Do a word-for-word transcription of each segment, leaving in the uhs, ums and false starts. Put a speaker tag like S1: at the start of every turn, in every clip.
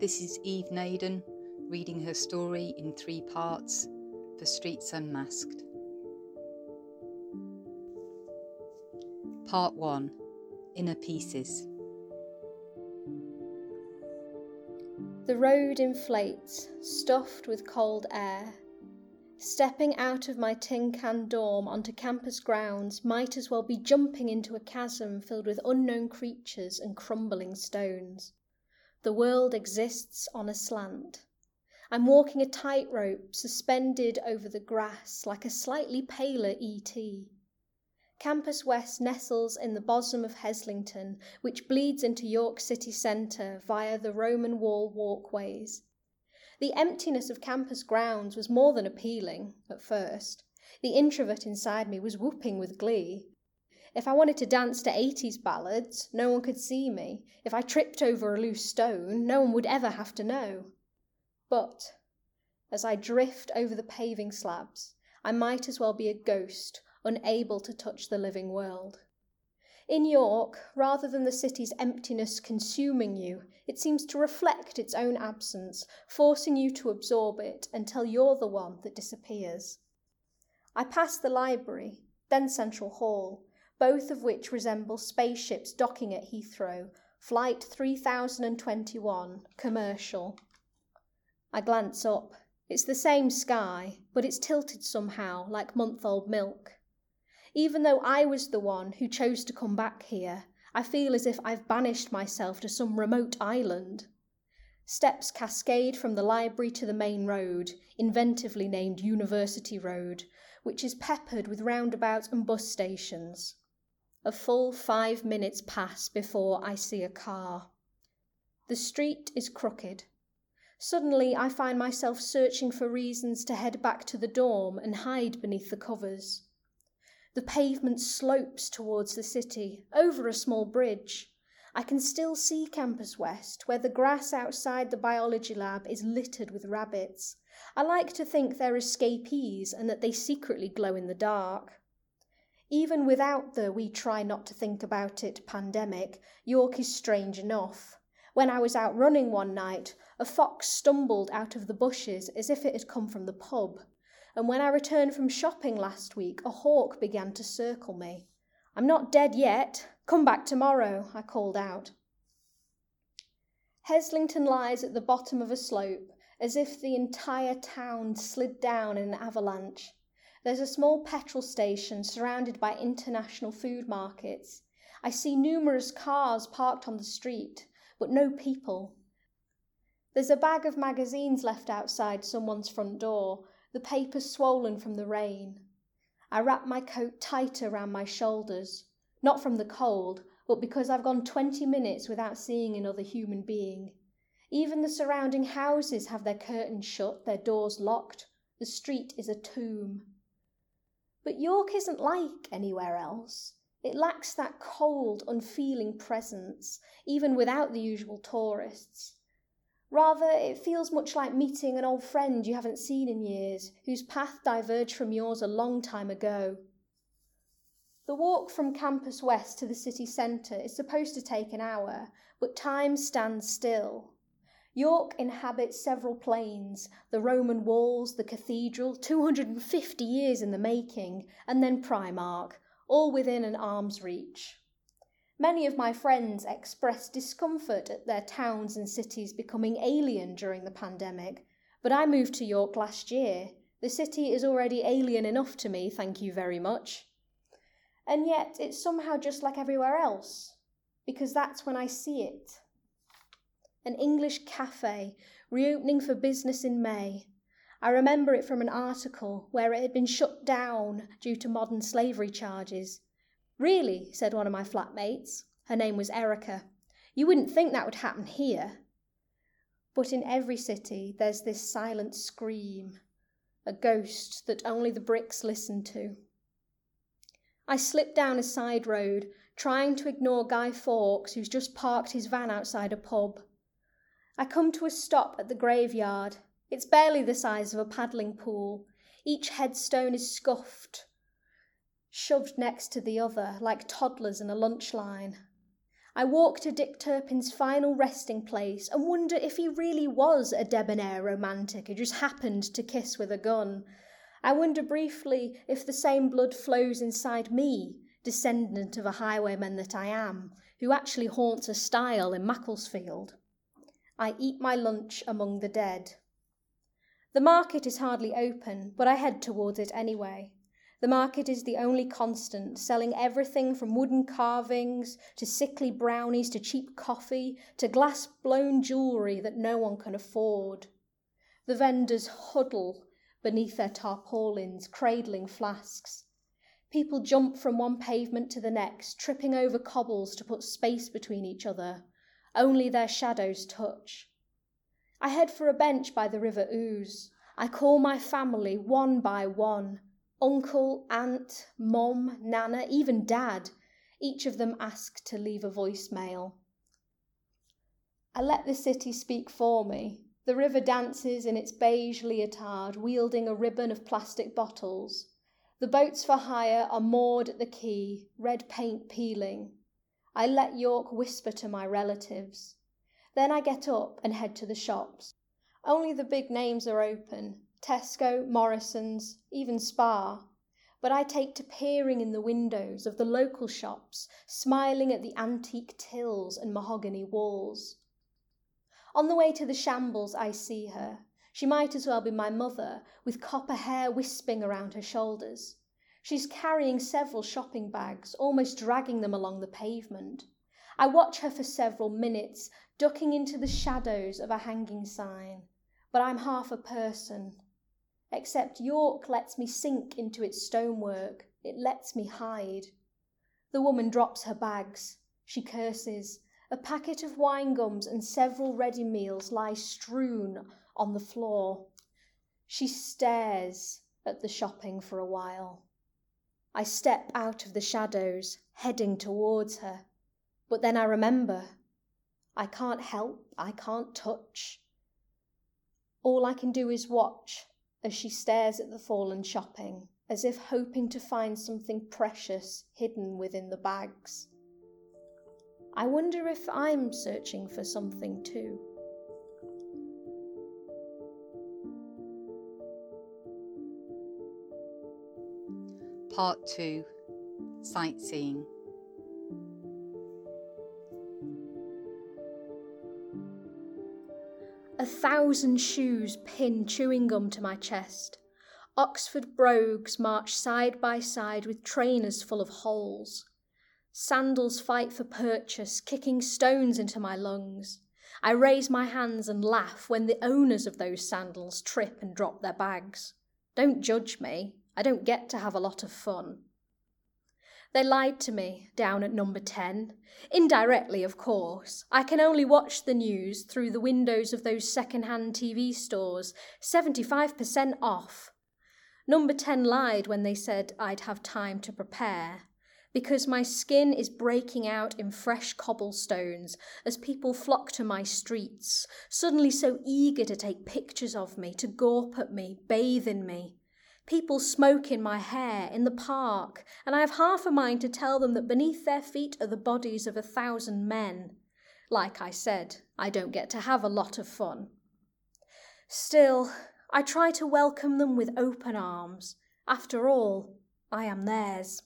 S1: This is Eve Naden, reading her story in three parts for Streets Unmasked. Part one, Inner Pieces.
S2: The road inflates, stuffed with cold air. Stepping out of my tin can dorm onto campus grounds might as well be jumping into a chasm filled with unknown creatures and crumbling stones. The world exists on a slant. I'm walking a tightrope suspended over the grass like a slightly paler E T Campus West nestles in the bosom of Heslington, which bleeds into York city centre via the Roman wall walkways. The emptiness of campus grounds was more than appealing, at first. The introvert inside me was whooping with glee. If I wanted to dance to eighties ballads, no one could see me. If I tripped over a loose stone, no one would ever have to know. But, as I drift over the paving slabs, I might as well be a ghost, unable to touch the living world. In York, rather than the city's emptiness consuming you, it seems to reflect its own absence, forcing you to absorb it until you're the one that disappears. I pass the library, then Central Hall, both of which resemble spaceships docking at Heathrow, Flight three thousand twenty-one, commercial. I glance up. It's the same sky, but it's tilted somehow, like month-old milk. Even though I was the one who chose to come back here, I feel as if I've banished myself to some remote island. Steps cascade from the library to the main road, inventively named University Road, which is peppered with roundabouts and bus stations. A full five minutes pass before I see a car. The street is crooked. Suddenly I find myself searching for reasons to head back to the dorm and hide beneath the covers. The pavement slopes towards the city, over a small bridge. I can still see Campus West, where the grass outside the biology lab is littered with rabbits. I like to think they're escapees and that they secretly glow in the dark. Even without the we try not to think about it pandemic, York is strange enough. When I was out running one night, a fox stumbled out of the bushes as if it had come from the pub. And when I returned from shopping last week, a hawk began to circle me. "I'm not dead yet. Come back tomorrow," I called out. Heslington lies at the bottom of a slope, as if the entire town slid down in an avalanche. There's a small petrol station surrounded by international food markets. I see numerous cars parked on the street, but no people. There's a bag of magazines left outside someone's front door, the paper swollen from the rain. I wrap my coat tighter around my shoulders, not from the cold, but because I've gone twenty minutes without seeing another human being. Even the surrounding houses have their curtains shut, their doors locked. The street is a tomb. But York isn't like anywhere else. It lacks that cold, unfeeling presence, even without the usual tourists. Rather, it feels much like meeting an old friend you haven't seen in years, whose path diverged from yours a long time ago. The walk from Campus West to the city centre is supposed to take an hour, but time stands still. York inhabits several planes, the Roman walls, the cathedral, two hundred fifty years in the making, and then Primark, all within an arm's reach. Many of my friends expressed discomfort at their towns and cities becoming alien during the pandemic, but I moved to York last year. The city is already alien enough to me, thank you very much. And yet it's somehow just like everywhere else, because that's when I see it. An English cafe, reopening for business in May. I remember it from an article where it had been shut down due to modern slavery charges. "Really?" said one of my flatmates. Her name was Erica. "You wouldn't think that would happen here." But in every city there's this silent scream, a ghost that only the bricks listen to. I slip down a side road, trying to ignore Guy Fawkes, who's just parked his van outside a pub. I come to a stop at the graveyard. It's barely the size of a paddling pool. Each headstone is scuffed, shoved next to the other, like toddlers in a lunch line. I walk to Dick Turpin's final resting place and wonder if he really was a debonair romantic who just happened to kiss with a gun. I wonder briefly if the same blood flows inside me, descendant of a highwayman that I am, who actually haunts a stile in Macclesfield. I eat my lunch among the dead. The market is hardly open, but I head towards it anyway. The market is the only constant, selling everything from wooden carvings to sickly brownies to cheap coffee to glass-blown jewellery that no one can afford. The vendors huddle beneath their tarpaulins, cradling flasks. People jump from one pavement to the next, tripping over cobbles to put space between each other. Only their shadows touch. I head for a bench by the River Ouse. I call my family one by one. Uncle, aunt, mum, nana, even dad. Each of them ask to leave a voicemail. I let the city speak for me. The river dances in its beige leotard, wielding a ribbon of plastic bottles. The boats for hire are moored at the quay, red paint peeling. I let York whisper to my relatives. Then I get up and head to the shops. Only the big names are open. Tesco, Morrison's, even Spar. But I take to peering in the windows of the local shops, smiling at the antique tills and mahogany walls. On the way to the Shambles I see her. She might as well be my mother, with copper hair wisping around her shoulders. She's carrying several shopping bags, almost dragging them along the pavement. I watch her for several minutes, ducking into the shadows of a hanging sign. But I'm half a person. Except York lets me sink into its stonework. It lets me hide. The woman drops her bags. She curses. A packet of wine gums and several ready meals lie strewn on the floor. She stares at the shopping for a while. I step out of the shadows, heading towards her. But then I remember. I can't help. I can't touch. All I can do is watch as she stares at the fallen shopping, as if hoping to find something precious hidden within the bags. I wonder if I'm searching for something too.
S1: Part two. Sightseeing.
S2: A thousand shoes pin chewing gum to my chest. Oxford brogues march side by side with trainers full of holes. Sandals fight for purchase, kicking stones into my lungs. I raise my hands and laugh when the owners of those sandals trip and drop their bags. Don't judge me. I don't get to have a lot of fun. They lied to me down at number ten. Indirectly, of course. I can only watch the news through the windows of those second-hand T V stores, seventy-five percent off. Number ten lied when they said I'd have time to prepare, because my skin is breaking out in fresh cobblestones as people flock to my streets, suddenly so eager to take pictures of me, to gawp at me, bathe in me. People smoke in my hair, in the park, and I have half a mind to tell them that beneath their feet are the bodies of a thousand men. Like I said, I don't get to have a lot of fun. Still, I try to welcome them with open arms. After all, I am theirs.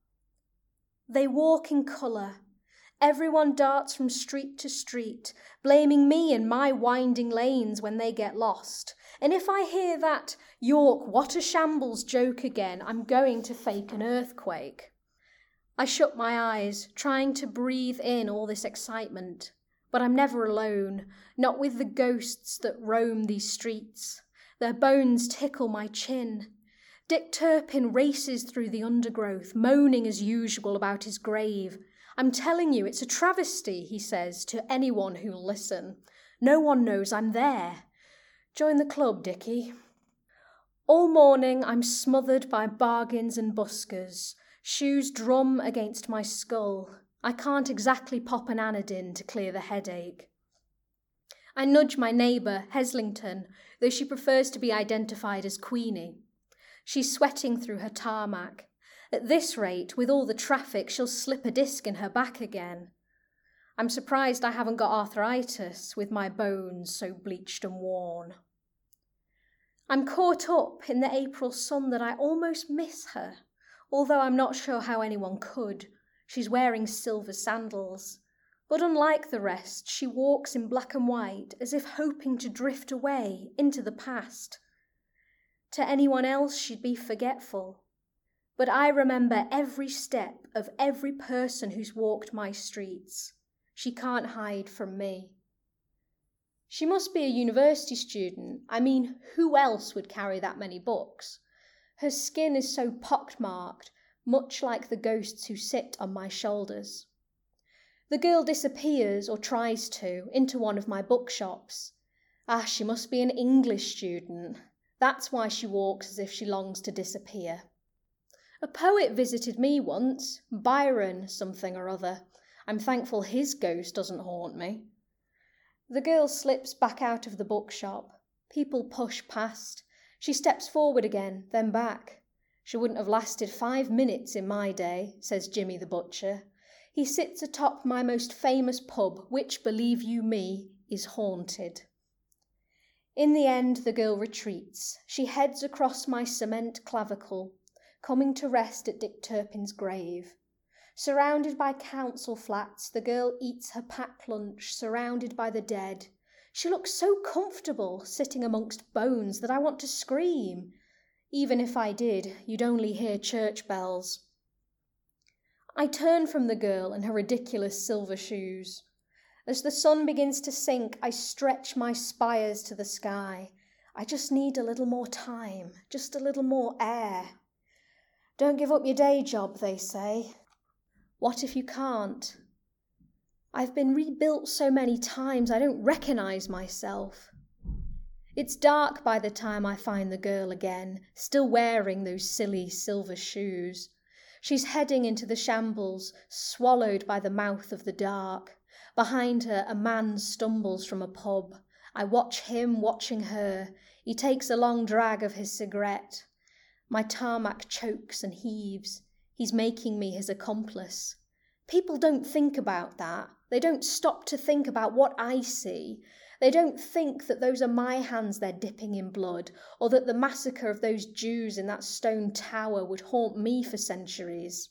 S2: They walk in colour. Everyone darts from street to street, blaming me and my winding lanes when they get lost. And if I hear that York, what a shambles joke again, I'm going to fake an earthquake. I shut my eyes, trying to breathe in all this excitement. But I'm never alone, not with the ghosts that roam these streets. Their bones tickle my chin. Dick Turpin races through the undergrowth, moaning as usual about his grave. I'm telling you, it's a travesty, he says to anyone who'll listen. No one knows I'm there. Join the club, Dickie. All morning I'm smothered by bargains and buskers. Shoes drum against my skull. I can't exactly pop an Anadin to clear the headache. I nudge my neighbour, Heslington, though she prefers to be identified as Queenie. She's sweating through her tarmac. At this rate, with all the traffic, she'll slip a disc in her back again. I'm surprised I haven't got arthritis with my bones so bleached and worn. I'm caught up in the April sun that I almost miss her, although I'm not sure how anyone could. She's wearing silver sandals. But unlike the rest, she walks in black and white as if hoping to drift away into the past. To anyone else, she'd be forgetful. But I remember every step of every person who's walked my streets. She can't hide from me. She must be a university student. I mean, who else would carry that many books? Her skin is so pockmarked, much like the ghosts who sit on my shoulders. The girl disappears, or tries to, into one of my bookshops. Ah, she must be an English student. That's why she walks as if she longs to disappear. A poet visited me once, Byron something or other. I'm thankful his ghost doesn't haunt me. The girl slips back out of the bookshop. People push past. She steps forward again, then back. She wouldn't have lasted five minutes in my day, says Jimmy the butcher. He sits atop my most famous pub, which, believe you me, is haunted. In the end, the girl retreats. She heads across my cement clavicle, coming to rest at Dick Turpin's grave. Surrounded by council flats, the girl eats her packed lunch, surrounded by the dead. She looks so comfortable, sitting amongst bones, that I want to scream. Even if I did, you'd only hear church bells. I turn from the girl and her ridiculous silver shoes. As the sun begins to sink, I stretch my spires to the sky. I just need a little more time, just a little more air. Don't give up your day job, they say. What if you can't? I've been rebuilt so many times I don't recognise myself. It's dark by the time I find the girl again, still wearing those silly silver shoes. She's heading into the shambles, swallowed by the mouth of the dark. Behind her, a man stumbles from a pub. I watch him watching her. He takes a long drag of his cigarette. My tarmac chokes and heaves. He's making me his accomplice. People don't think about that. They don't stop to think about what I see. They don't think that those are my hands they're dipping in blood, or that the massacre of those Jews in that stone tower would haunt me for centuries.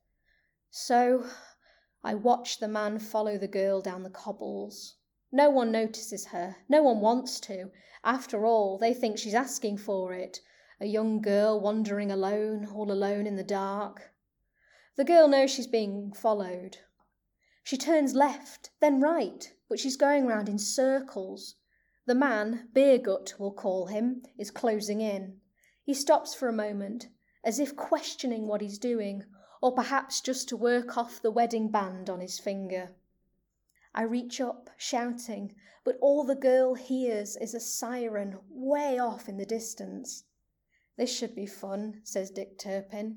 S2: So I watch the man follow the girl down the cobbles. No one notices her. No one wants to. After all, they think she's asking for it. A young girl wandering alone, all alone in the dark. The girl knows she's being followed. She turns left, then right, but she's going round in circles. The man, Beergut we'll call him, is closing in. He stops for a moment, as if questioning what he's doing, or perhaps just to work off the wedding band on his finger. I reach up, shouting, but all the girl hears is a siren way off in the distance. This should be fun, says Dick Turpin.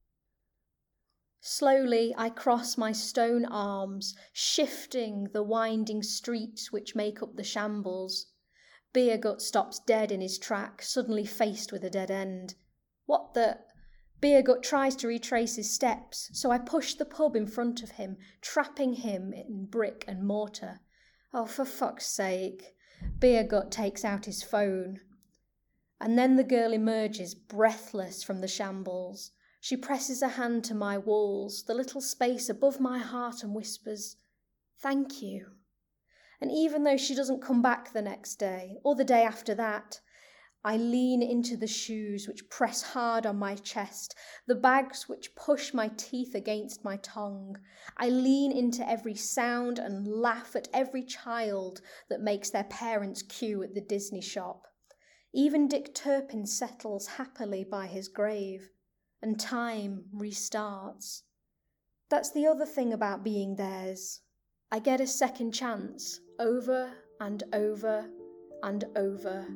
S2: Slowly I cross my stone arms, shifting the winding streets which make up the shambles. Beergut stops dead in his track, suddenly faced with a dead end. What the... Beergut tries to retrace his steps, so I push the pub in front of him, trapping him in brick and mortar. Oh, for fuck's sake. Beergut takes out his phone. And then the girl emerges, breathless, from the shambles. She presses a hand to my walls, the little space above my heart, and whispers, "Thank you." And even though she doesn't come back the next day, or the day after that, I lean into the shoes which press hard on my chest, the bags which push my teeth against my tongue. I lean into every sound and laugh at every child that makes their parents queue at the Disney shop. Even Dick Turpin settles happily by his grave, and time restarts. That's the other thing about being theirs. I get a second chance, over and over and over.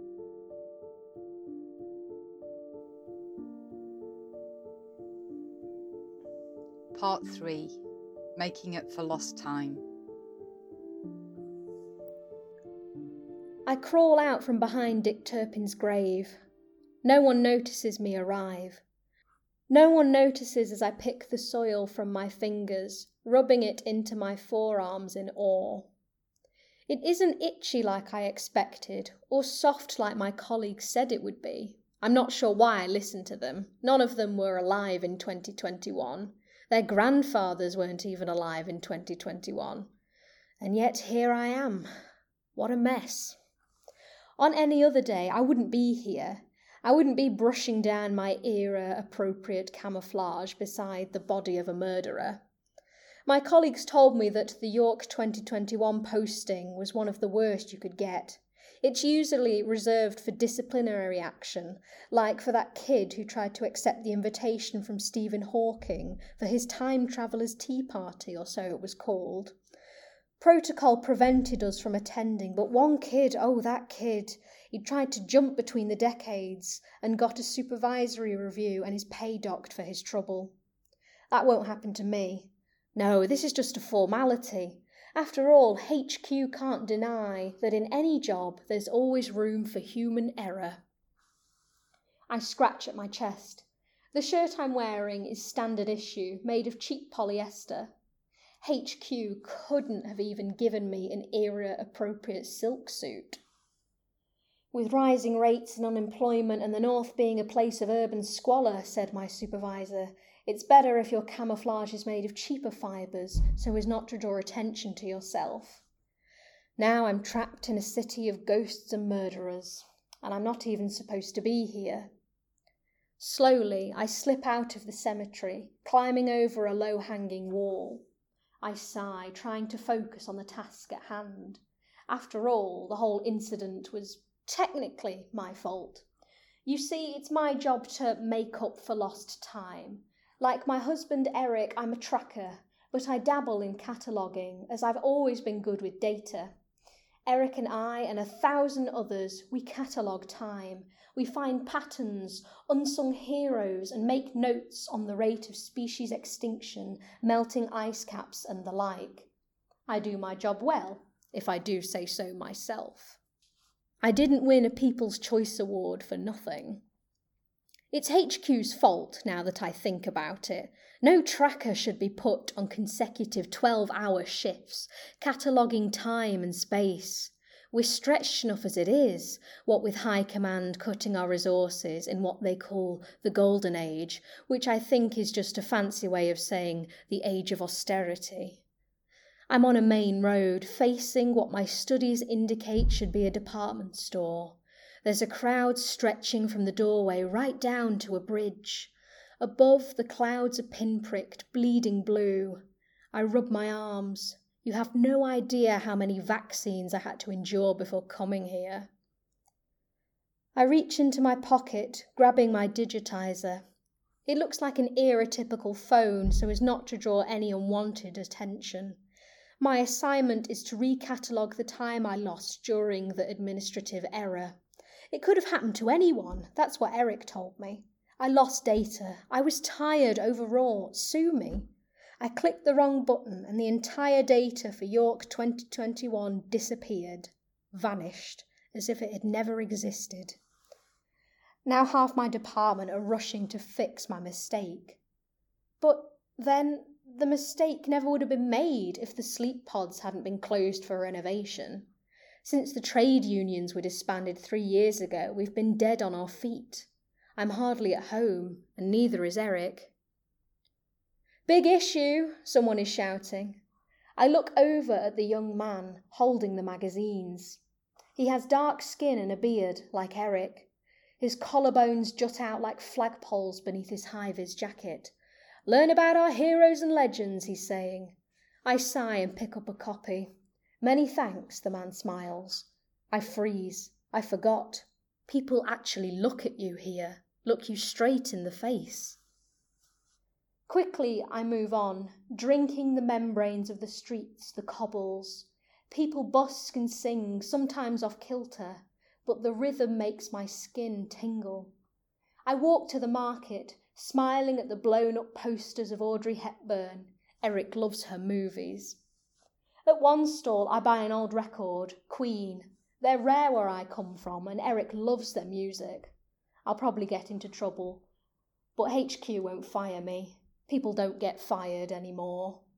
S1: Part three. Making Up for Lost Time.
S2: I crawl out from behind Dick Turpin's grave. No one notices me arrive. No one notices as I pick the soil from my fingers, rubbing it into my forearms in awe. It isn't itchy like I expected, or soft like my colleagues said it would be. I'm not sure why I listened to them. None of them were alive in twenty twenty-one. Their grandfathers weren't even alive in twenty twenty-one. And yet here I am. What a mess. On any other day, I wouldn't be here. I wouldn't be brushing down my era-appropriate camouflage beside the body of a murderer. My colleagues told me that the York twenty twenty-one posting was one of the worst you could get. It's usually reserved for disciplinary action, like for that kid who tried to accept the invitation from Stephen Hawking for his time traveller's tea party, or so it was called. Protocol prevented us from attending, but one kid, oh that kid, he tried to jump between the decades and got a supervisory review and his pay docked for his trouble. That won't happen to me. No, this is just a formality. After all, H Q can't deny that in any job there's always room for human error. I scratch at my chest. The shirt I'm wearing is standard issue, made of cheap polyester. H Q couldn't have even given me an era-appropriate silk suit. With rising rates and unemployment and the North being a place of urban squalor, said my supervisor, it's better if your camouflage is made of cheaper fibres so as not to draw attention to yourself. Now I'm trapped in a city of ghosts and murderers, and I'm not even supposed to be here. Slowly, I slip out of the cemetery, climbing over a low-hanging wall. I sigh, trying to focus on the task at hand. After all, the whole incident was technically my fault. You see, it's my job to make up for lost time. Like my husband Eric, I'm a tracker, but I dabble in cataloguing, as I've always been good with data. Eric and I and a thousand others, we catalogue time. We find patterns, unsung heroes, and make notes on the rate of species extinction, melting ice caps and the like. I do my job well, if I do say so myself. I didn't win a People's Choice Award for nothing. It's H Q's fault, now that I think about it. No tracker should be put on consecutive twelve-hour shifts, cataloguing time and space. We're stretched enough as it is, what with High Command cutting our resources in what they call the Golden Age, which I think is just a fancy way of saying the age of austerity. I'm on a main road, facing what my studies indicate should be a department store. There's a crowd stretching from the doorway right down to a bridge. Above, the clouds are pinpricked, bleeding blue. I rub my arms. You have no idea how many vaccines I had to endure before coming here. I reach into my pocket, grabbing my digitizer. It looks like an era-typical phone, so as not to draw any unwanted attention. My assignment is to recatalogue the time I lost during the administrative error. It could have happened to anyone, that's what Eric told me. I lost data. I was tired, overwrought. Sue me. I clicked the wrong button and the entire data for York twenty twenty-one disappeared, vanished, as if it had never existed. Now half my department are rushing to fix my mistake. But then the mistake never would have been made if the sleep pods hadn't been closed for renovation. Since the trade unions were disbanded three years ago, we've been dead on our feet. I'm hardly at home, and neither is Eric. Big issue, someone is shouting. I look over at the young man, holding the magazines. He has dark skin and a beard, like Eric. His collarbones jut out like flagpoles beneath his high-vis jacket. Learn about our heroes and legends, he's saying. I sigh and pick up a copy. Many thanks, the man smiles. I freeze. I forgot. People actually look at you here, look you straight in the face. Quickly I move on, drinking the membranes of the streets, the cobbles. People busk and sing, sometimes off kilter, but the rhythm makes my skin tingle. I walk to the market, smiling at the blown-up posters of Audrey Hepburn. Eric loves her movies. At one stall I buy an old record, Queen. They're rare where I come from, and Eric loves their music. I'll probably get into trouble, but H Q won't fire me. People don't get fired anymore.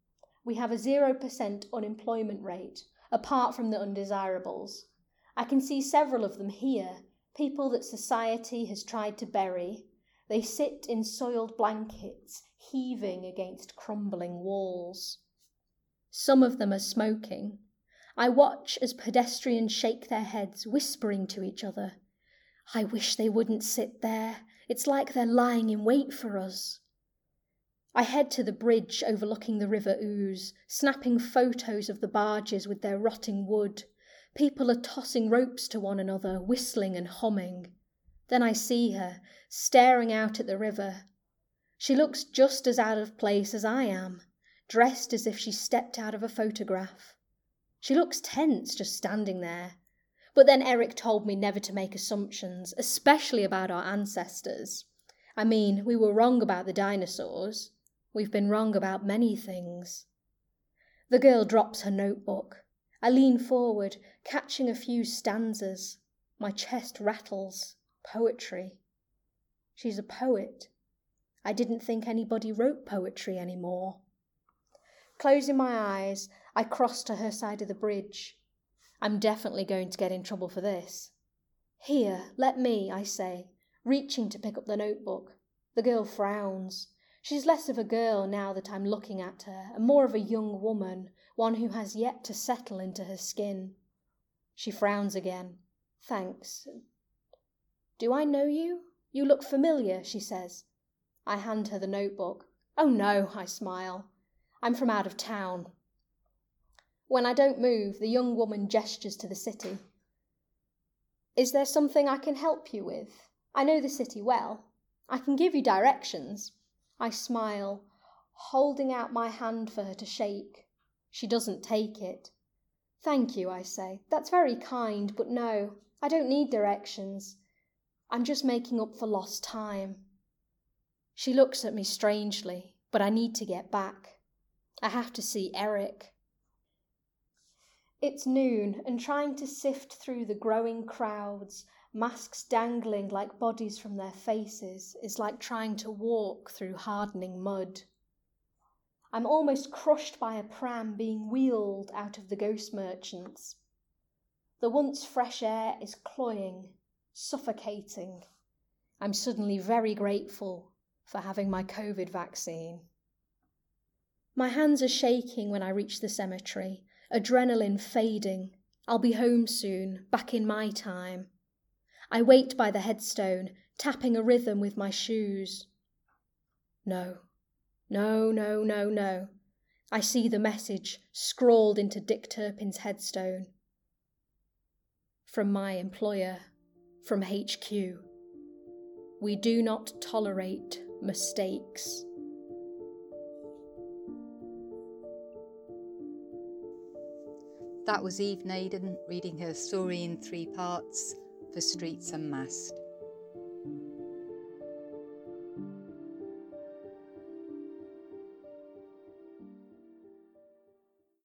S2: We have a zero percent unemployment rate, apart from the undesirables. I can see several of them here, people that society has tried to bury. They sit in soiled blankets, heaving against crumbling walls. Some of them are smoking. I watch as pedestrians shake their heads, whispering to each other. I wish they wouldn't sit there. It's like they're lying in wait for us. I head to the bridge overlooking the River Ouse, snapping photos of the barges with their rotting wood. People are tossing ropes to one another, whistling and humming. Then I see her, staring out at the river. She looks just as out of place as I am, dressed as if she stepped out of a photograph. She looks tense just standing there. But then Eric told me never to make assumptions, especially about our ancestors. I mean, we were wrong about the dinosaurs. We've been wrong about many things. The girl drops her notebook. I lean forward, catching a few stanzas. My chest rattles. Poetry. She's a poet. I didn't think anybody wrote poetry anymore. Closing my eyes, I cross to her side of the bridge. I'm definitely going to get in trouble for this. Here, let me, I say, reaching to pick up the notebook. The girl frowns. She's less of a girl now that I'm looking at her, and more of a young woman, one who has yet to settle into her skin. She frowns again. Thanks. Do I know you? You look familiar, she says. I hand her the notebook. Oh no, I smile. I'm from out of town. When I don't move, the young woman gestures to the city. Is there something I can help you with? I know the city well. I can give you directions. I smile, holding out my hand for her to shake. She doesn't take it. Thank you, I say. That's very kind, but no, I don't need directions. I'm just making up for lost time. She looks at me strangely, but I need to get back. I have to see Eric. It's noon, and trying to sift through the growing crowds, masks dangling like bodies from their faces, is like trying to walk through hardening mud. I'm almost crushed by a pram being wheeled out of the Ghost Merchants. The once fresh air is cloying, suffocating. I'm suddenly very grateful for having my COVID vaccine. My hands are shaking when I reach the cemetery, adrenaline fading. I'll be home soon, back in my time. I wait by the headstone, tapping a rhythm with my shoes. No, no, no, no, no. I see the message scrawled into Dick Turpin's headstone. From my employer, from H Q. We do not tolerate mistakes.
S1: That was Eve Naden reading her story in three parts for Streets Unmasked.